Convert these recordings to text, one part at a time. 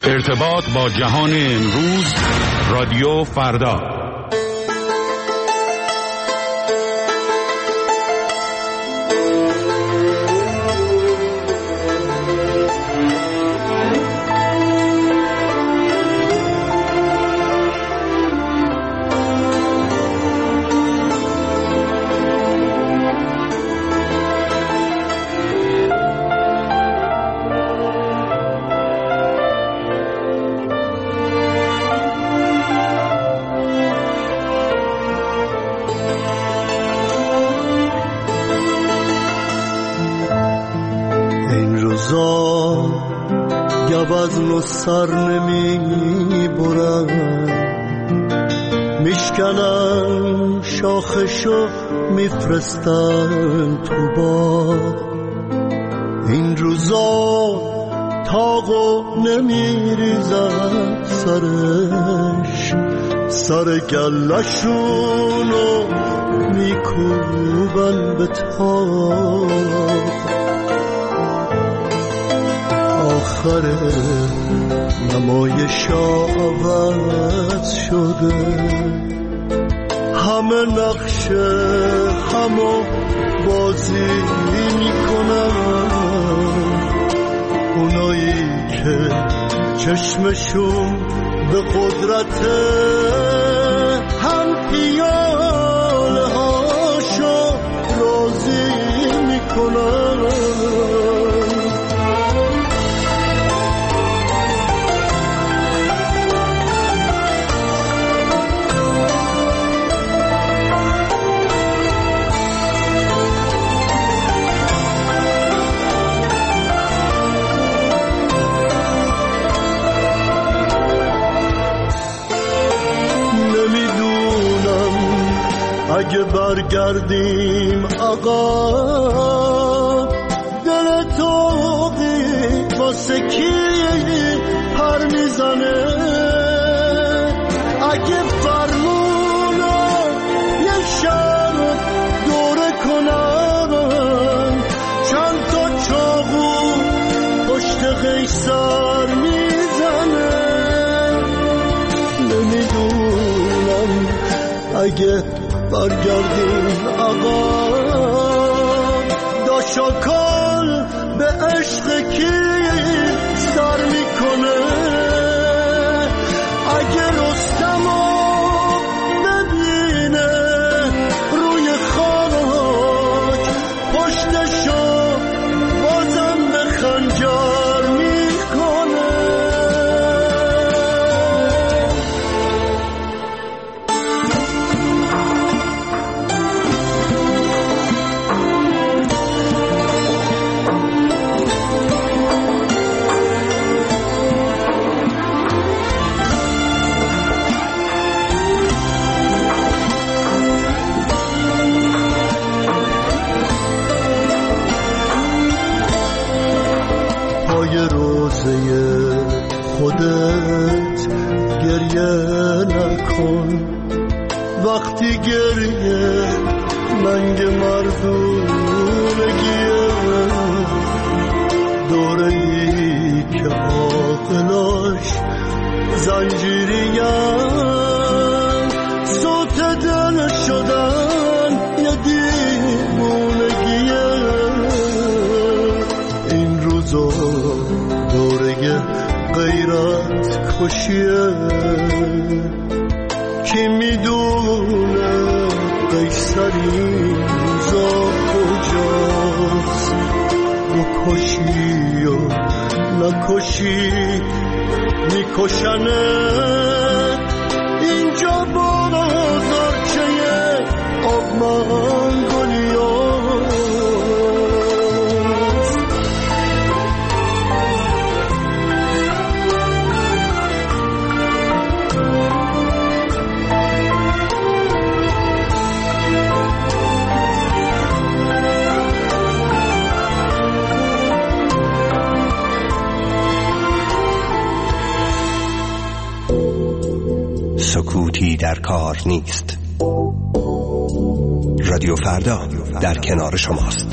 ارتباط با جهان امروز، رادیو فردا. گوزن سر نمی برم، میشکنم شاخشو میفرستن تو باغ. این روزا تاقو نمیریزن سرش، سر گلشونو میکوبن به تاق. آخر نمایشا عوض شده، همه نقشه همو بازی میکنن. اونایی که چشمشون به قدرته، هم پیاله هاشو راضی میکنن. اگه برگردیم آقا، دل توقی واسه کی پر میزنه؟ اگه فرمونو یه شب دوره کنن، چند تا چاقو پشت قیصر میزنه. نمیدونم اگه برگردیم آقا، داشاکال به عشق کی سر میکنه؟ اگه رستمو ببینه روی خاک، پشتشو بازم به خنجر میکنه. خودت گریه نکن، وقتی گریه ننگ مردونگیه. دوره ای که عاقلاش زنجیریم، صوت دل شدن یه دیوونگیه. این روزا دوره غیرت کشیه، کی میدونه قیصری روزا کجاست؟ بکشی و نکشی میکشنه. اینجا بازارچه آب منگولیاست. سکوتی در کار نیست. رادیو فردا در کنار شماست.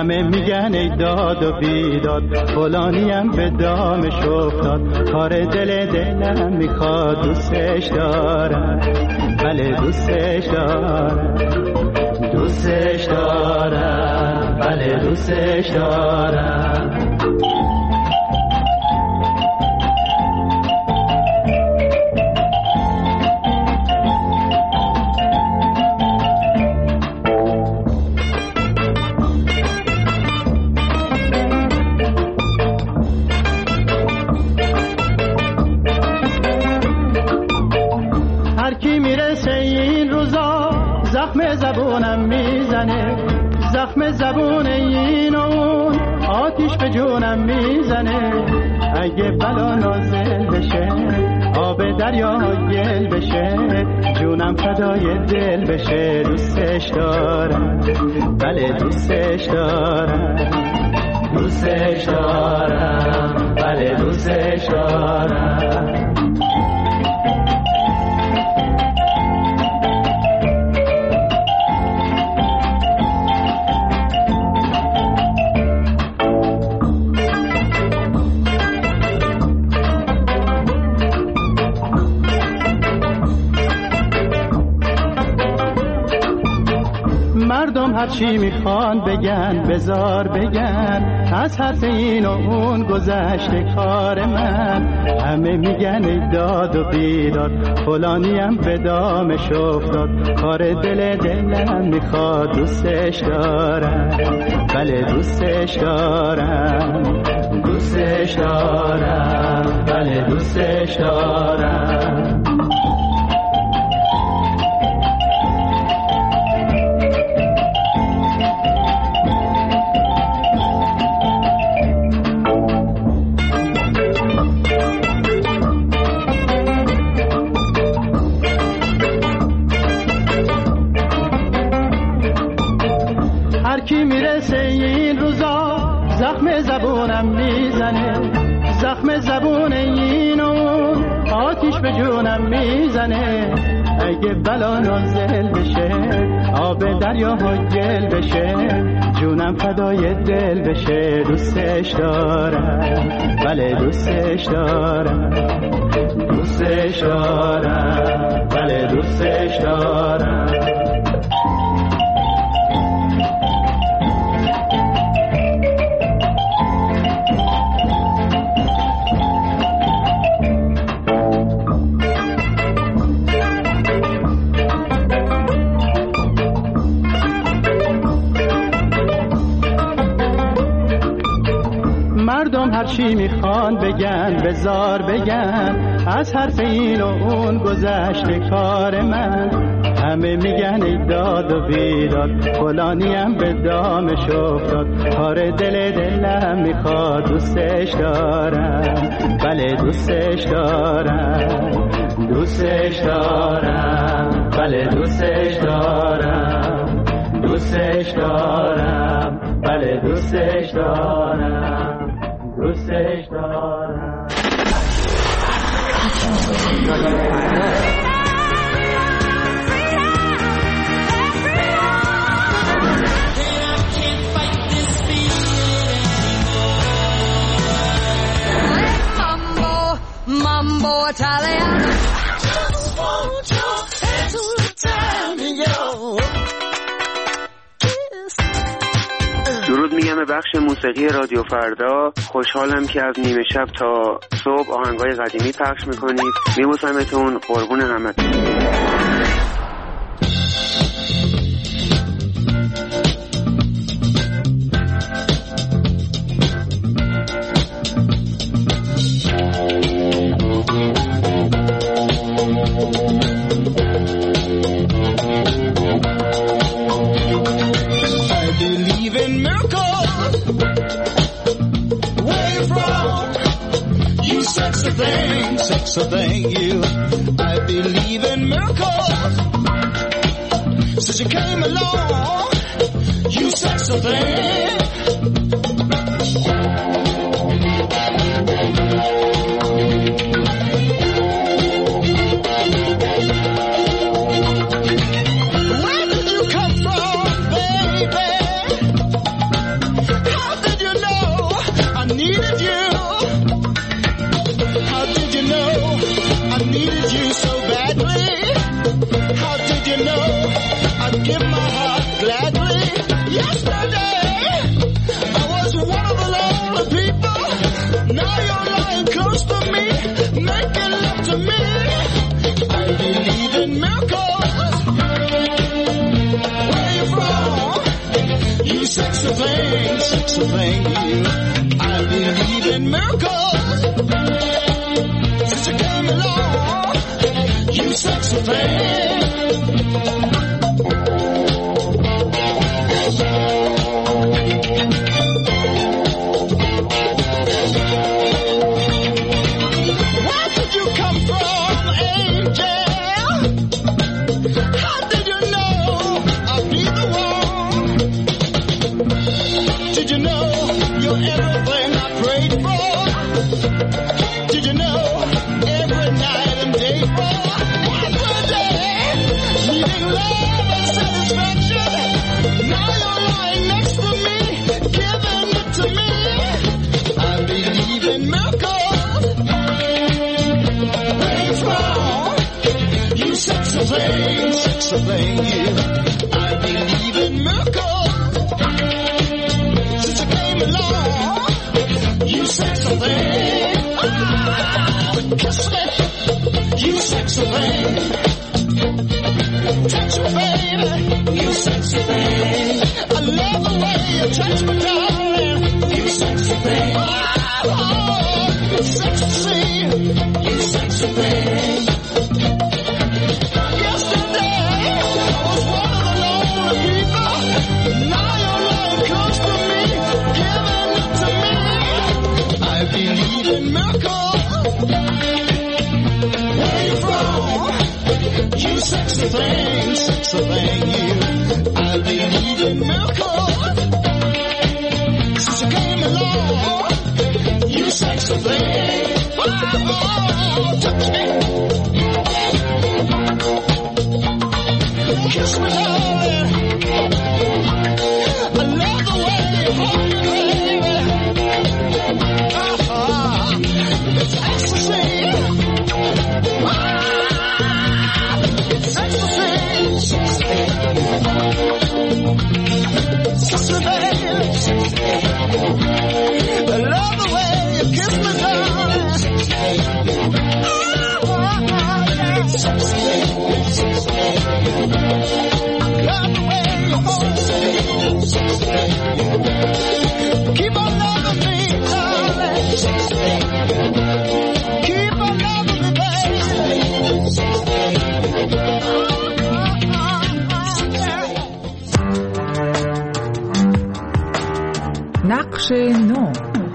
همه میگن ای داد و بیداد، فلانیم به دامش افتاد، کار دلم میخواد، دوستش دارم، بله دوستش دارم، دوستش دارم، بله دوستش دارم. زخم زبونم میزنه، زخم زبون این و اون، آتیش به جونم میزنه. اگه بلا نازل بشه، آب دریا گل بشه، جونم فدای دل بشه. دوستش دارم، بله دوستش دارم، دوستش دارم، بله دوستش دارم. مردم هر چی میخوان بگن، بزار بگن، از حرف این و اون گذشته کار من. همه میگن ای داد و بیداد، فلانیم به دامش افتاد، کار دلم میخواد، دوستش دارم، بله دوستش دارم، دوستش دارم، بله دوستش دارم. کی میرسه این روزا، زخم زبونم میزنه، زخم زبون این و اون، آتیش به جونم میزنه. اگه بلا نازل بشه، آب دریا گل بشه، جونم فدای دل بشه. دوستش دارم، بله دوستش دارم، دوستش دارم، بله دوستش دارم. مردم هر چی میخوان بگن، بزار بگن، از حرف این و اون گذشته کار من. همه میگن ای داد و بیداد، فلانیم به دامش افتاد، کار دلم میخواد، دوستش دارم، بله دوستش دارم، دوستش دارم، بله دوستش دارم، دوستش دارم، بله دوستش دارم، دوستش دارم. Mambo Italiano. درود میگم به بخش موسیقی رادیو فردا. خوشحالم که از نیمه شب تا صبح آهنگای قدیمی پخش میکنید. میبوسمتون، قربون همتون. Sexy thing, you. I believe in miracles. Since you came along, you sexy thing. Where did you come from, baby? give my heart gladly. Yesterday, I was one of the lonely people. Now you're lying close to me, making love to me. I believe in miracles. Where you from? You sexy thing, you. I believe in miracles. Since you came along, you sexy thing. Where did you come from, angel? How did you know I'd be the one? Did you know you're everything I prayed for? Did you know every night and day for? Every day, needing love and satisfaction. Now you're lying next to me, giving it to me. I believe in miracles. Where you from? You sexy thing, you. I believe in miracles. Since you came along, you sexy thing. Kiss me, you sexy thing. Touch me, baby, you sexy thing. I love the way you touch me, darling, you sexy thing. Oh, sexy, you sexy thing. Yesterday, I was one of the lonely people. Now you're lying close to me, giving it to me. I believe in miracles. Where you from? You sexy thing, you. I believe in miracles. Since you came along, you sexy thing. Oh, touch me. Kiss me, darling. I love the way you hold me, baby. It's ecstasy. It's ecstasy. Kiss me, baby. I love the way you kiss me, darling. Love the way you hold me. Keep on loving me, darling. Keep on loving me, baby. نقش نو.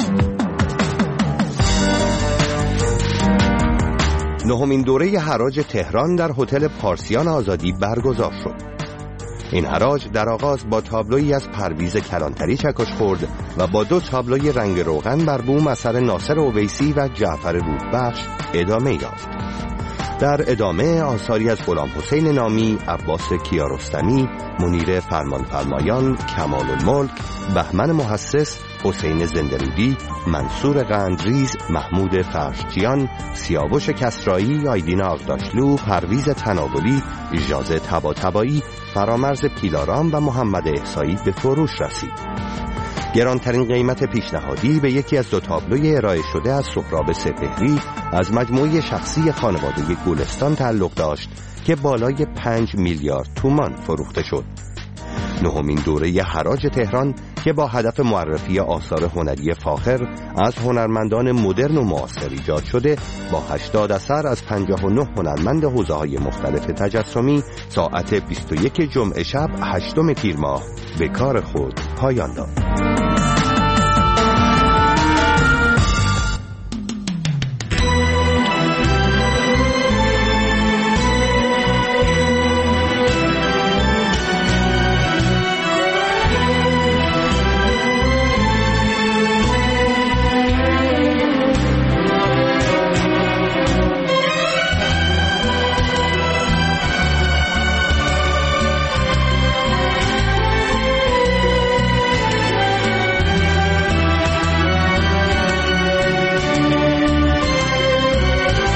نهمین دوره حراج تهران در هتل پارسیان آزادی برگزار شد. این حراج در آغاز با تابلویی از پرویز کلانتری چکش خورد و با 2 تابلوی رنگ روغن بر بوم اثر ناصر اویسی و جعفر روحبخش ادامه یافت. در ادامه آثاری از غلام حسین نامی، عباس کیارستمی، منیر فرمانفرمایان، کمال الملک، بهمن محسس، حسین زندرودی، منصور قندریز، محمود فرشچیان، سیاوش کسرایی، آیدین آغداشلو، پرویز تناولی، اجازه طباطبایی، فرامرز پیلارام و محمد احصایی به فروش رسید. گرانترین قیمت پیشنهادی به یکی از 2 تابلوی ارائه شده از سهراب سپهری از مجموعه شخصی خانواده گلستان تعلق داشت که بالای 5 میلیارد تومان فروخته شد. نهمین دوره حراج تهران که با هدف معرفی آثار هنری فاخر از هنرمندان مدرن و معاصر ایجاد شده، با 80 اثر از 59 هنرمند حوزه‌های مختلف تجسمی ساعت 21 جمعه شب 8 تیر ماه به کار خود پایان داد.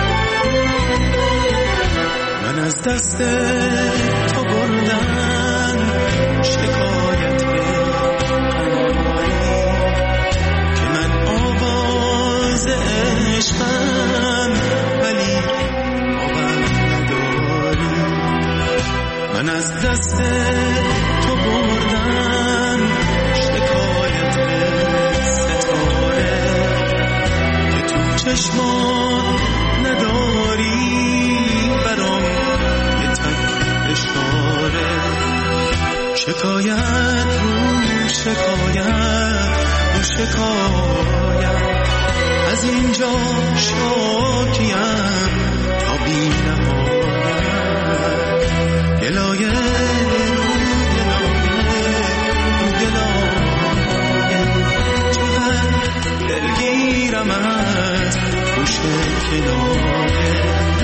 دست تو بردم از دست تو بردم شکایت ستاره که تو چشمان نداری برام یه تک اشاره. شکایت رو شکایت رو شکایت از اینجا شاکیم تا بی نهایت. گلایه رو گلایه چقدر دلگیرم از خوش کنایه.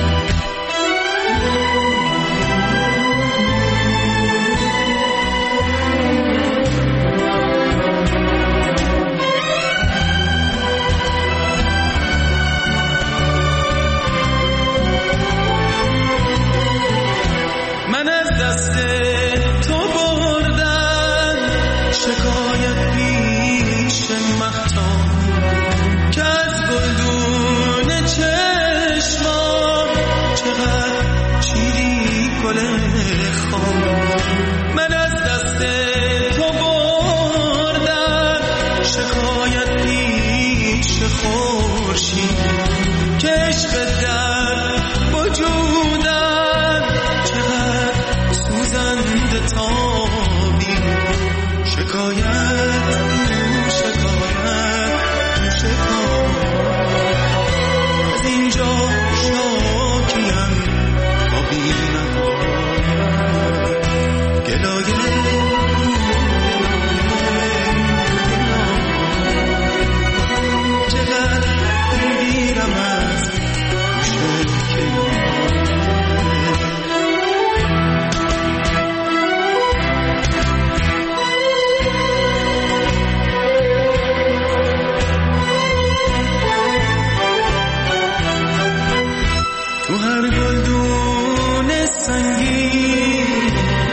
من از دست تو بردم شکایت پیش خورشید که عشق در وجودم چقدر سوزنده تابی. شکایت شکایت شکایت از اینجا شاکیم تا بی نهایت. تو هر گلدون سنگین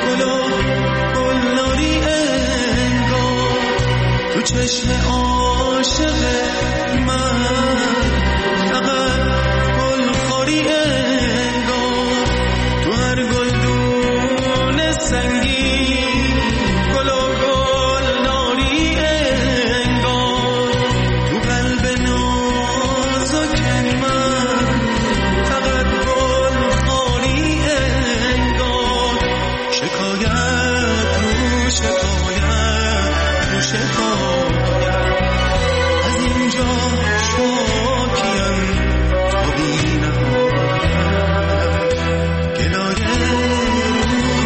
گلناری انگار تو چشم عاشق من فقط گلخوری انگار. تو هر گلدون سنگین گلناری انگار تو قلب نازک من فقط گلخوری انگار. شکایت رو شکایت رو شکایت از اینجا شاکیم تا بی نهایت. گلایه رو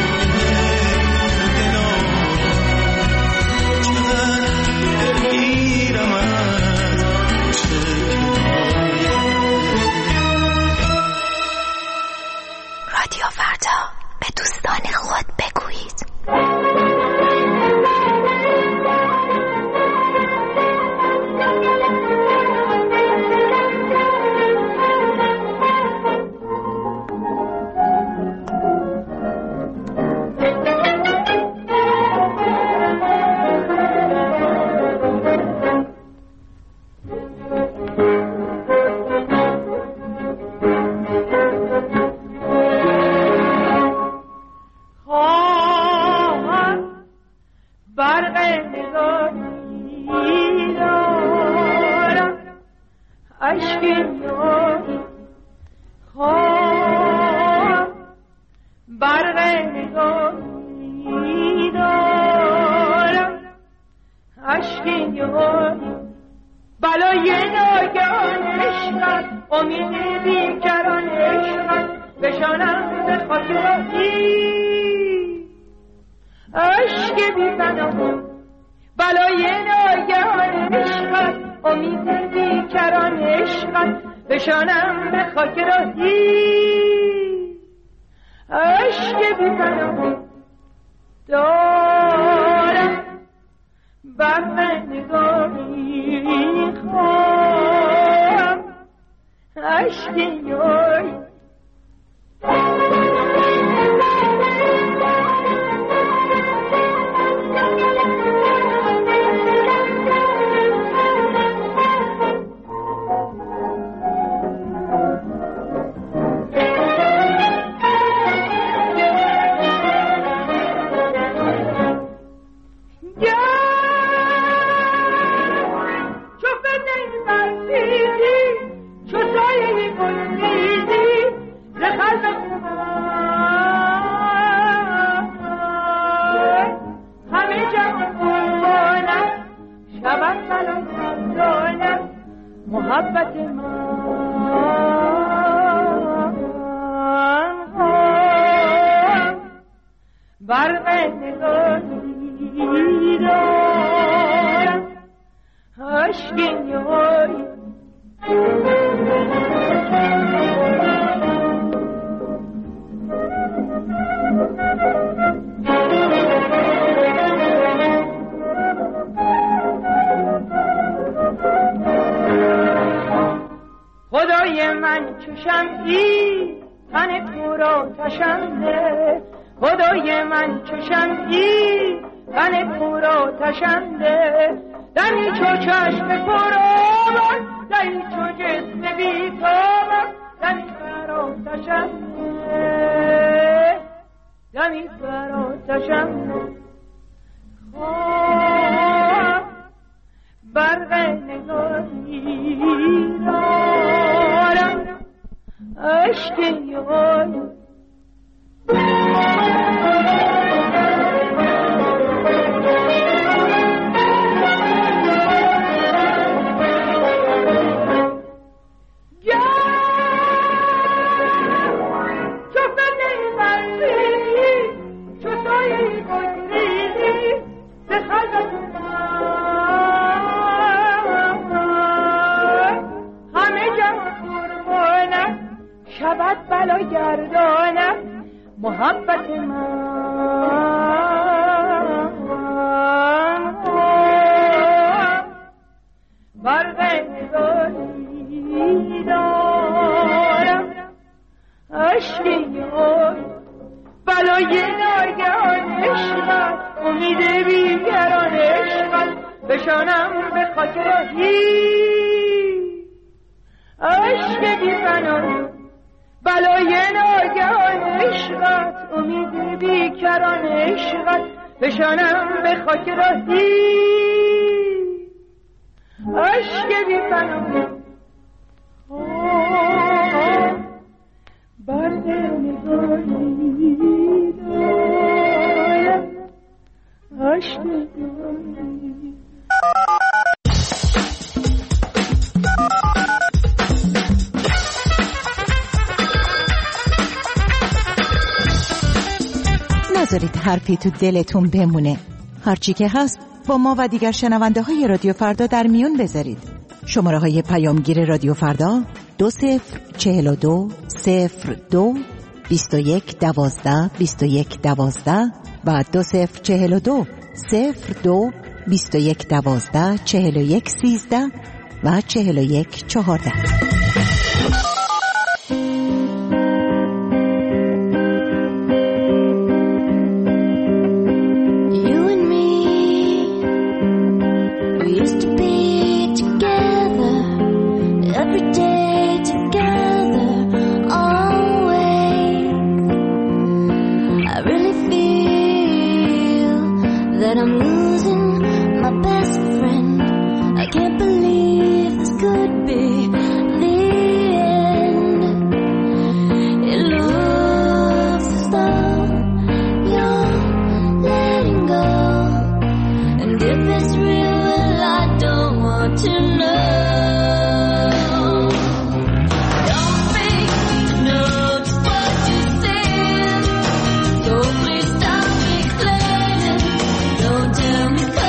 گلایه چقدر دلگیرم از رادیو فردا به دوستان خود بگویید. برق نگاهی دارم عشق یاری خدای من چشم ای تن تو را تشنده خدای من چشم ای تن تو را تشنده دمی چو چشم پرآبان دمی چو جسم بیتابان دمی فرا تشنده دمی فرا تشنده خواه برق نگاهی دارم عشق یاری شبت بلا گردانم محبت من برق نگاهی دارم عشق یاری بلای ناگهان عشقت امید بیگران عشقت بشانم به خاک راهی عشق بی فنا بلای ناگهان عشقت امید بیکران عشقت بشانم به خاک راهی عشق بی فنا برق نگاهی دارم عشق یاری نذارید حرفی تو دلتون بمونه. هرچی که هست با ما و دیگر شنونده های رادیو فردا در میون بذارید. شماره های پیامگیر رادیو فردا 2042 02 21 12 21 12 و 2042 02 21 12 41 13 و 41 14. Don't tell me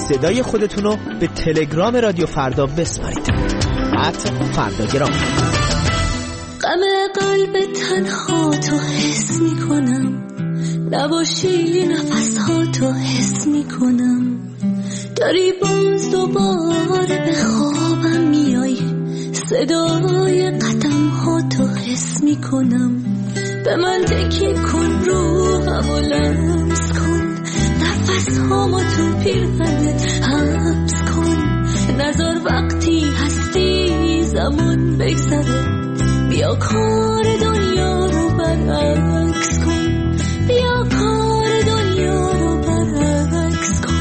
صدای خودتونو به تلگرام رادیو فردا بسپارید. @فرداگرام. غم قلب تنها تو حس میکنم، نباشی نفسها تو حس میکنم، داری باز دوباره به خوابم میای، صدای قدم ها تو حس میکنم، به من تکیه کن روحمو لمس کن، نفس هامو تو پیرهنت حبس کن، نذار وقتی هستی زمان بگذره، بیا کار دنیا رو برعکس کن، بیا کار دنیا رو برعکس کن.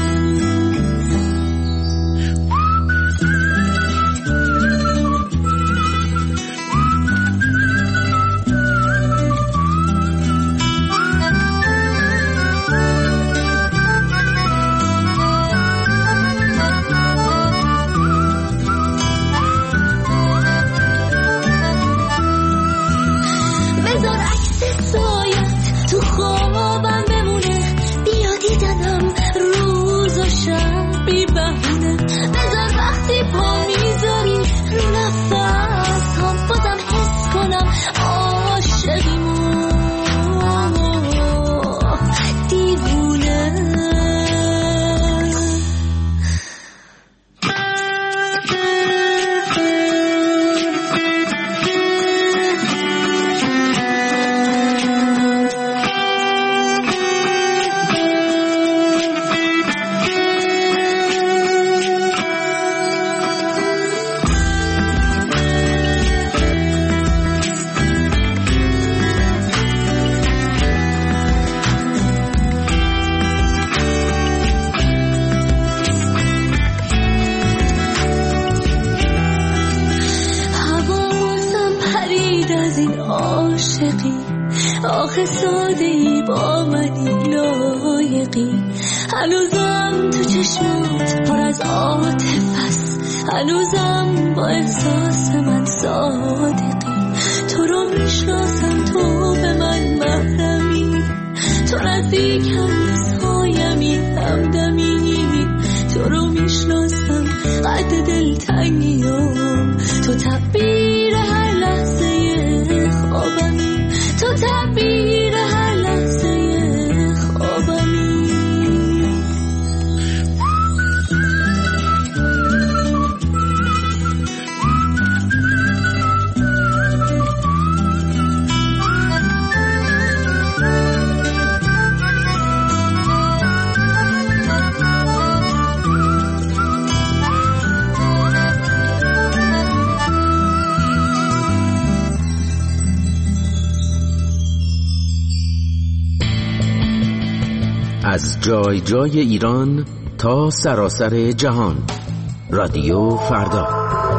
آخه ساده‌ای با منی لایقی، هنوزم تو چشمات پر از عاطفه است، هنوزم با احساس من صادقی، تو رو میشناسم تو به من محرمی، تو نزدیکم سایمی همدمی، تو رو میشناسم قد دلتنگیام، تو تعبیر هر لحظه خوابمی، تو تعبیر هر لحظه خوابمی. از جای جای ایران تا سراسر جهان، رادیو فردا.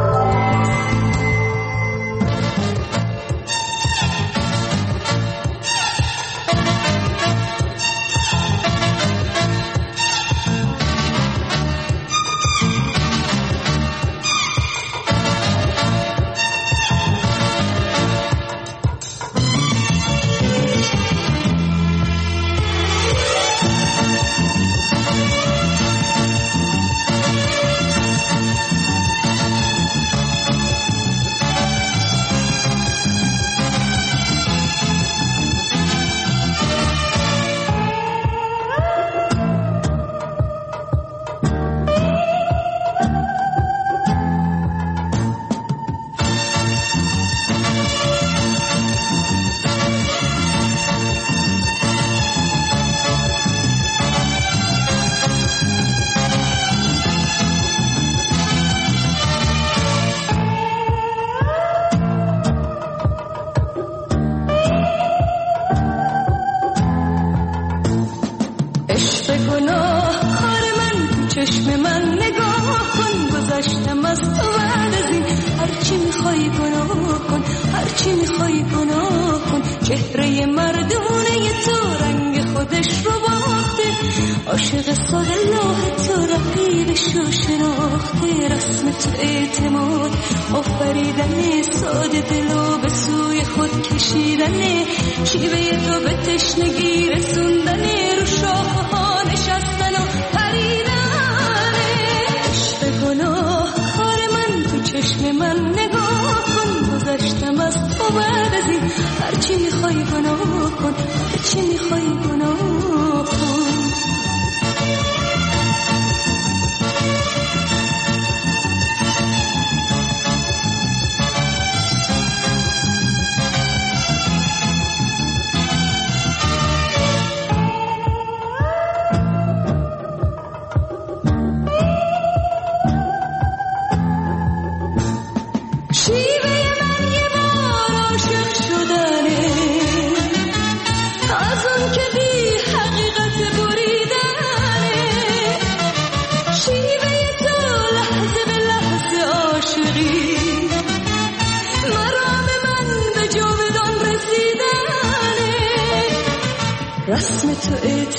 عاشق ساحل تو رقیبش رو شناخته، رسم تو اعتماد آفریدن، ساده دلو به سوی خود کشیدن، شیوه تو به تشنگی رسوندن، رو شاخه ها نشستن و پریدن.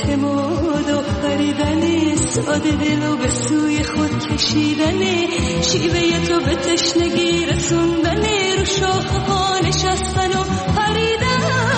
اعتماد آفریدن ساده دل و به سوی خود کشیدن شیوه تو به تشنگی رسوندن رو شاخه ها نشستن و پریدن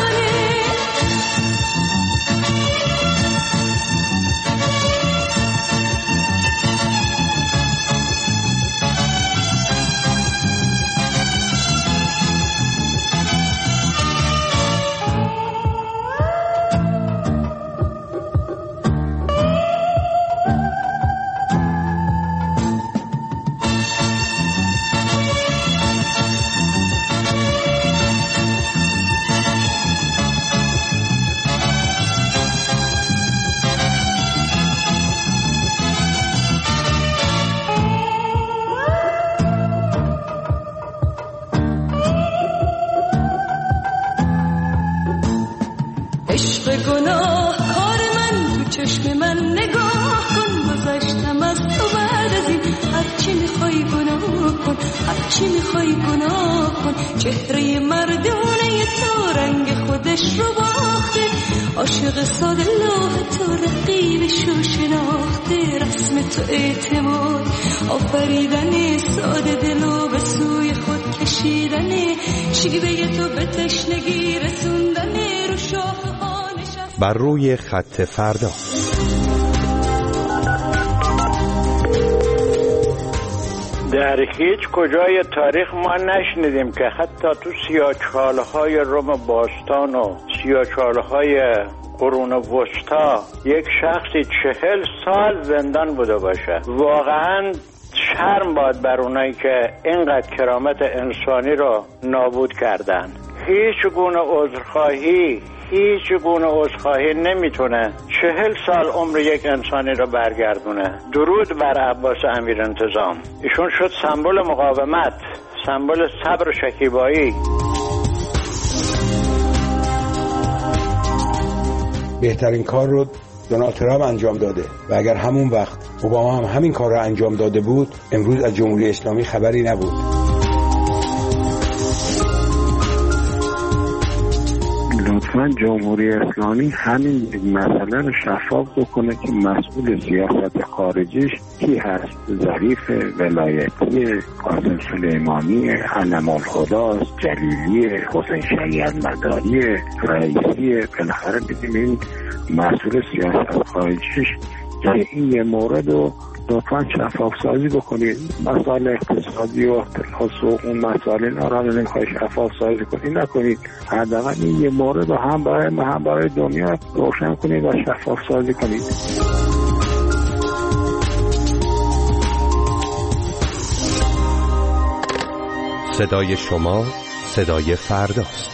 هرچی میخوای گناه کن چهره مردونه تو رنگ خودش رو باخته عاشق ساده لوح تو رقیبش رو شناخته رسم تو اعتماد آفریدن ساده دلو به سوی خود کشیدن شیوه تو به تشنگی رسوندن رو شاخه ها نشست بر روی خط فردا. در هیچ کجای تاریخ ما نشنیدیم که حتی تو سیاه‌چاله‌های روم باستان و سیاه‌چاله‌های قرون وسطا یک شخصی 40 سال زندان بوده باشه. واقعاً شرم باد بر اونایی که اینقدر کرامت انسانی رو نابود کردن. هیچ گونه عذرخواهی نمیتونه 40 سال عمر یک انسانی رو برگردونه. درود بر عباس امیرانتظام. ایشون شد سمبل مقاومت، سمبل صبر و شکیبایی. بهترین کار رو دونالد ترامپ انجام داده و اگر همون وقت اوباما هم همین کار رو انجام داده بود امروز از جمهوری اسلامی خبری نبود. لطفاً جمهوری اسلامی همین مسئله رو شفاف بکنه که مسئول سیاست خارجیش کی هست. ظریف ولایتی، قاسم سلیمانی، علم الخداست، جلیلی، حسین شریعت مداری، رئیسی. بالاخره دیدیم این مسئول سیاست خارجیش که این یه مورد رو لطفاً شفاف سازی بکنید. مسائل اقتصادی و اختلاس و اون مسائل اینا رو نمیخوای شفاف سازی کنید نکنید. حداقل این یه مورد رو هم برای دنیا روشن کنید و شفاف سازی کنید. صدای شما صدای فرداست.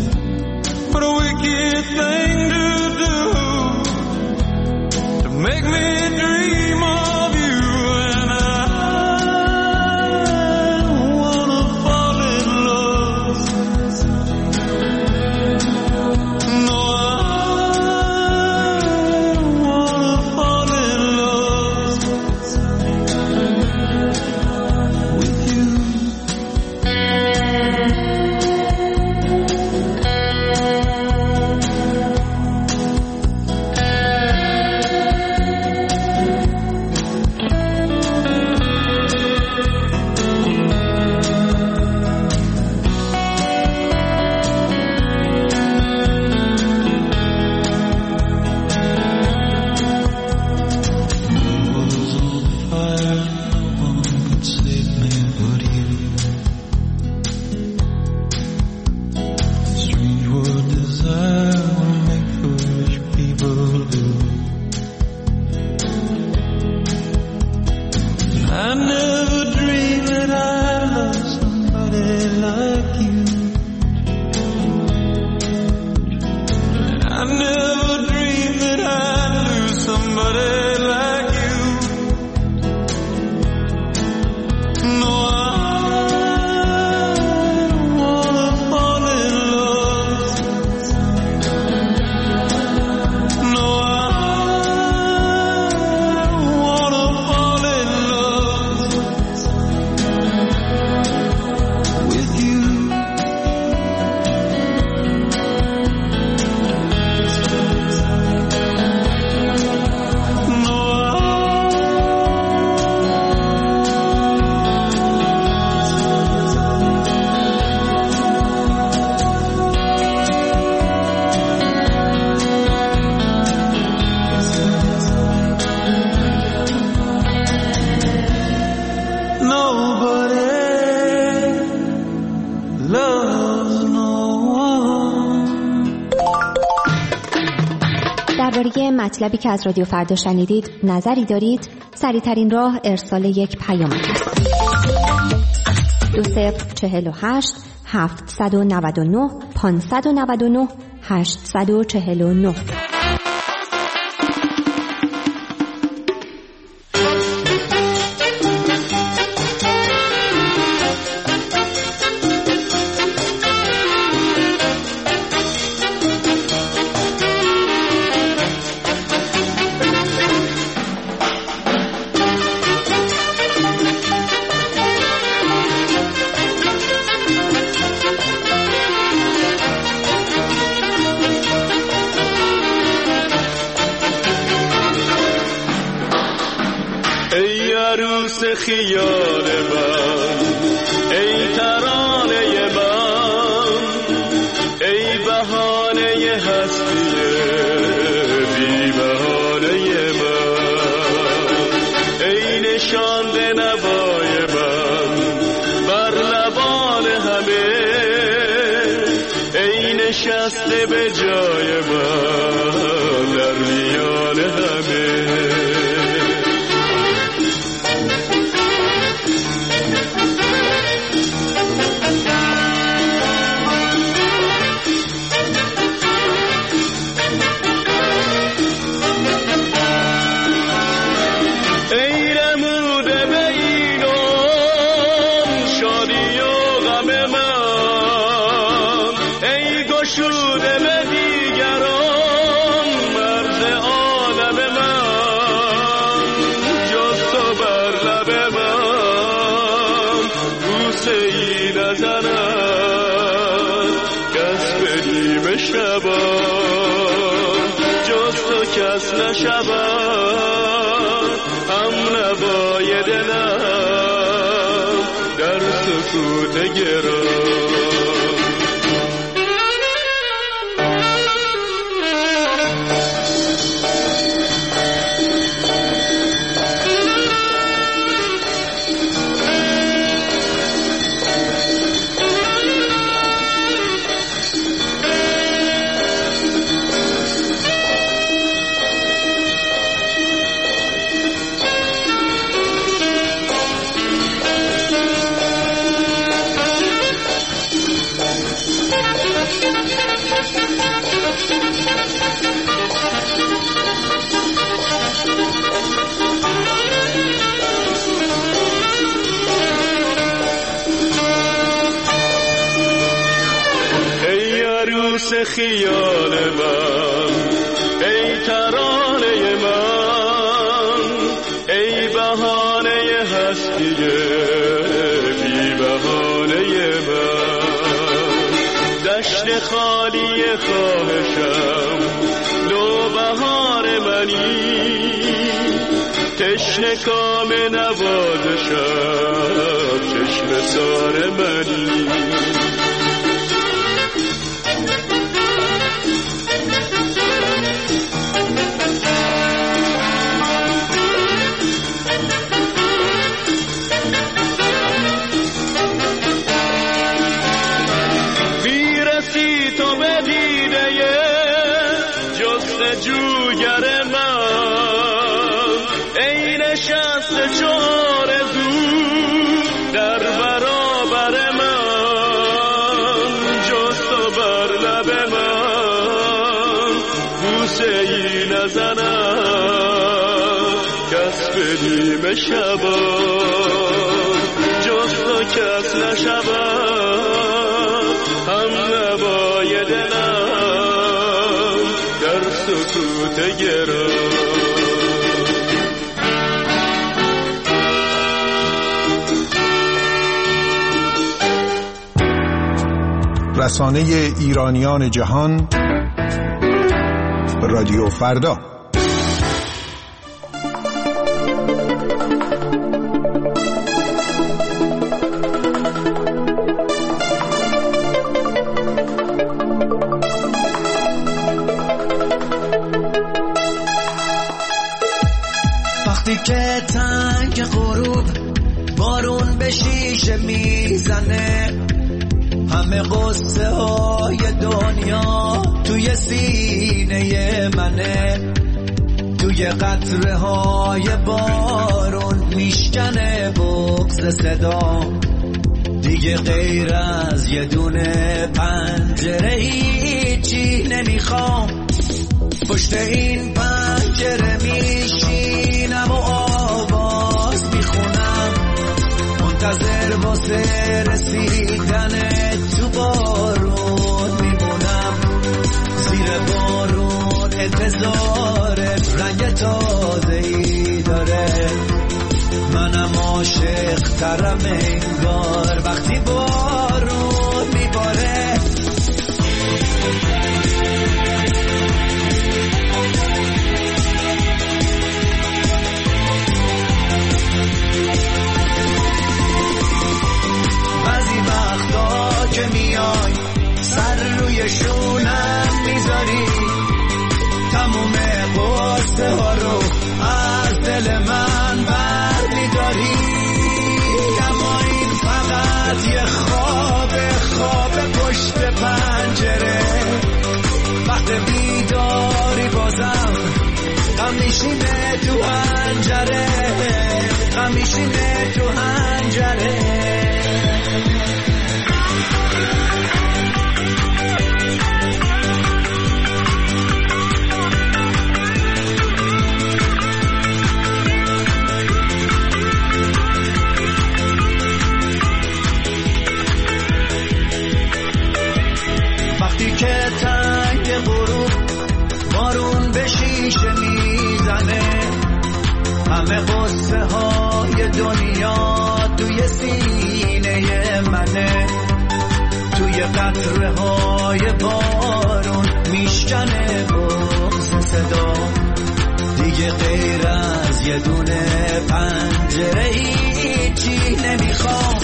Make مطلبی که از رادیو فردا شنیدید نظری دارید، سریع‌ترین راه ارسال یک پیام است. 2048 799 599 849. خیال من ای ترانه من، ای بهانه هستی بی بهانه من، ای نشانده نوای من بر لبان همه، ای نشسته به جای من در میان همه. کس نشود هم نوای دلم در سکوت گرام. خیال من ای ترانه من، ای بهانه هستی بی بهانه من، دشت خالی خواهشم نوبهار منی، تشنه کام نوازشم چشم سار منی. جوگر من ای نشسته چار زو در برابر من، جست و بر لب من بوسه ای نزنم کس به نیمه شبا، جست و کس نشود هم نوای دلم در سکوت گرام. رسانه ایرانیان جهان رادیو فردا. وقتی که تنگ غروب بارون به شیشه میزنه، همه قصه های دنیا توی سینه منه، توی قطره های بارون میشکنه بغض صدا، دیگه غیر از یه دونه پنجره هیچی نمیخوام. پشت این پنجره میشینم و آواز میخونم، منتظر واسه رسیدن تو بارون میمونم. زیر بارون انتظار رنگ تازه‌ای داره، منم عاشق ترم انگار وقتی بارون میباره. بعضی وقتا که میای سر روی شونم میذاری، تموم قصه ها رو از دل من بر میداری. اما این فقط یه خواب پشت پنجره، وقت بیداری بازم غم میشینه تو پنجره، غم میشینه تو پنجره. وقتی که تنگ غروب بارون به شیشه میزنه، همه قصه های دنیا توی سینه منه. توی قطره های بارون میشکنه بغض صدا، دیگه غیر از یه دونه پنجره هیچی نمیخوام.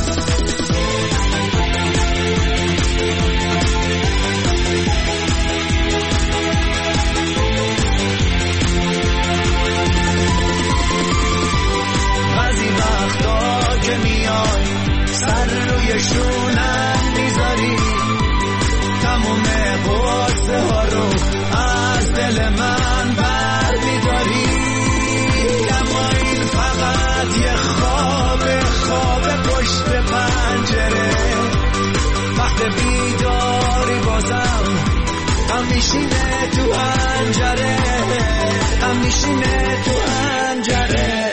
بعضی وقتا که میای سر روی شونم میذاری، تموم قصه ها رو از دل من بر میداری. اما این فقط یه خواب پشت پنجره، وقت بیداری بازم غم میشینه تو پنجره، غم میشینه تو پنجره.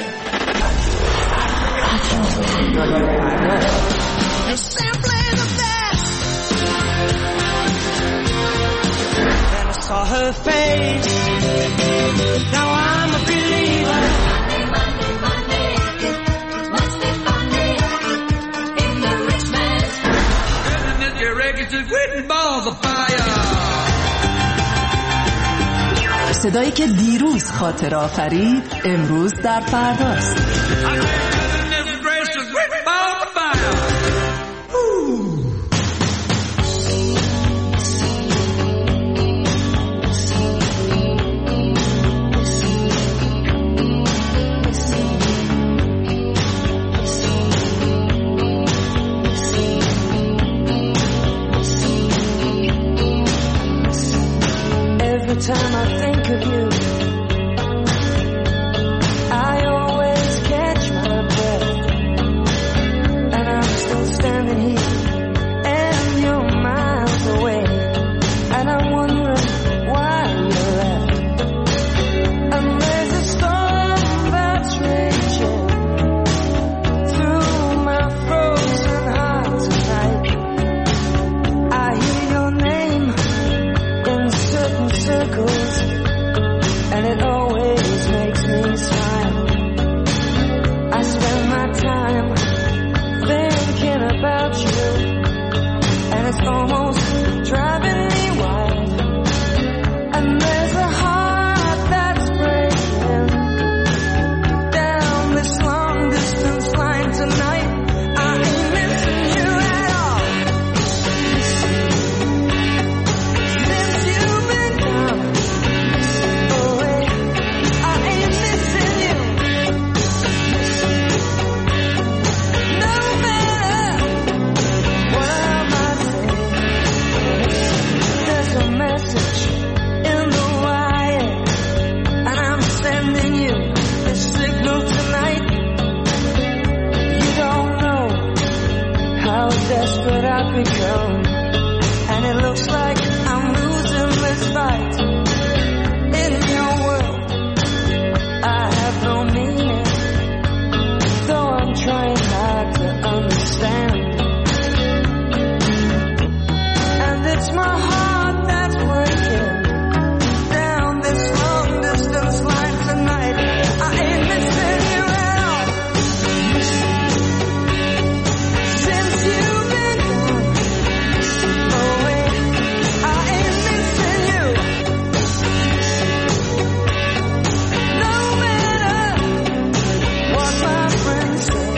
It's simply the best. Then I saw her face. Now I'm a believer. Monday, it must be funny in the rich man's. Living in the regular written balls of fire. صدایی که دیروز خاطر آفرید امروز در فرداست. Every time I think of you, I always catch my desperate I've become, and it looks like I'm losing this fight. In your world, I have no meaning, though I'm trying hard to understand. And it's my heart that's breaking down this long distance line tonight. I ain't missing you at all. Since you've been gone away, I ain't missing you. No matter what my friends say.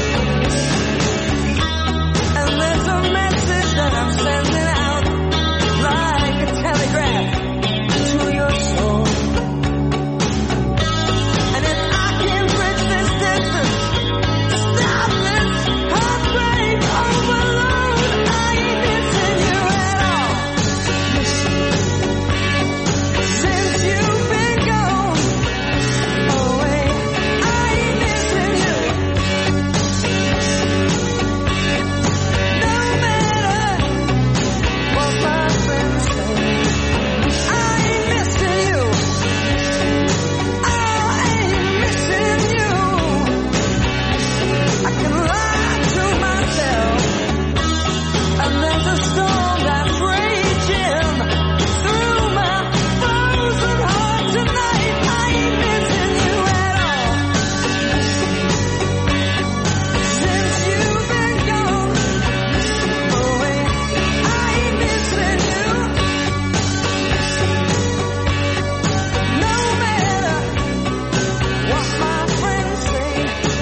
And there's a message that I'm sending out like a telegraph to your soul. And if I can bridge this distance, stop this heartbreak overload, I ain't missing you at all. Since you've been gone away, I ain't missing you. No matter what my friends say, I ain't missing you. I ain't missing you. I can lie to myself, and there's a storm that's raging through my frozen heart tonight. I ain't missing you at all. Since you've been gone away, I ain't missing you. No matter what my friends say.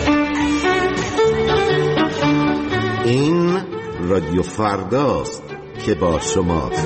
این رادیو فرداست که با شماست.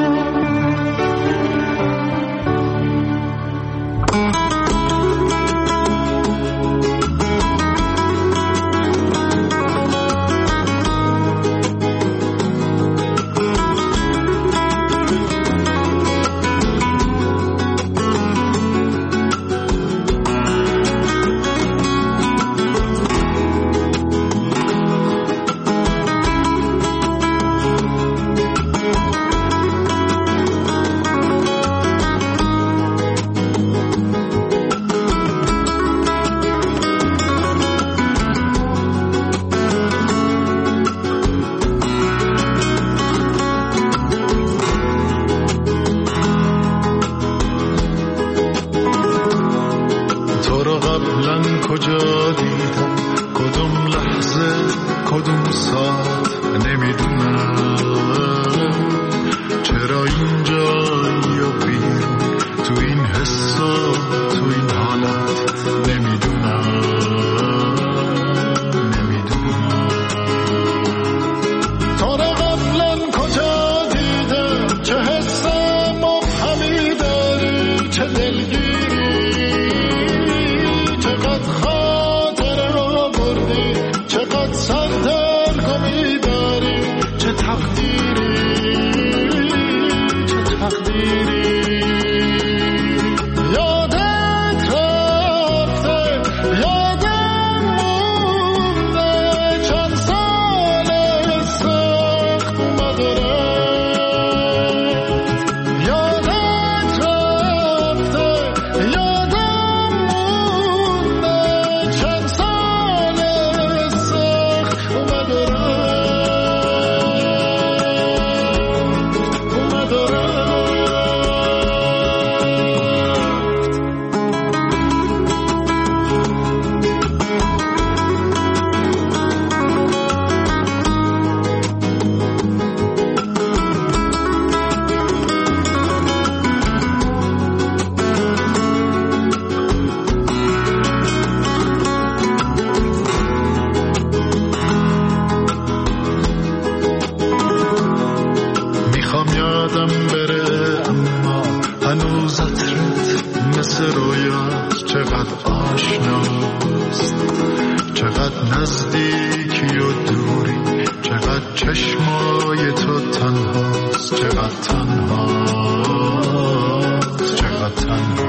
تو رو قبلا کجا دیدم، کدوم لحظه کدوم ساعت نمیدونم، چرا اینجا یا بیرون، تو این حسا تو این حالت نمیدونم. تو رو قبلا کجا دیدم، چه حس مبهمی داری، چه دلگیری، چقدر خاطر رو بردی، چقدر سردرگمی داری، چه تقدیری، چه تقدیری. یادت رفته، یادم مونده، چند سال سخت مدارت. یادت رفته، یادم مونده، چند سال سخت میخوام یادم بره، اما هنوز عطرت مثل رویات چقدر آشناست، چقدر نزدیکی و دوری، چقدر چشمای تو تنهاست، چقدر تنهاست، چقدر تنهاست.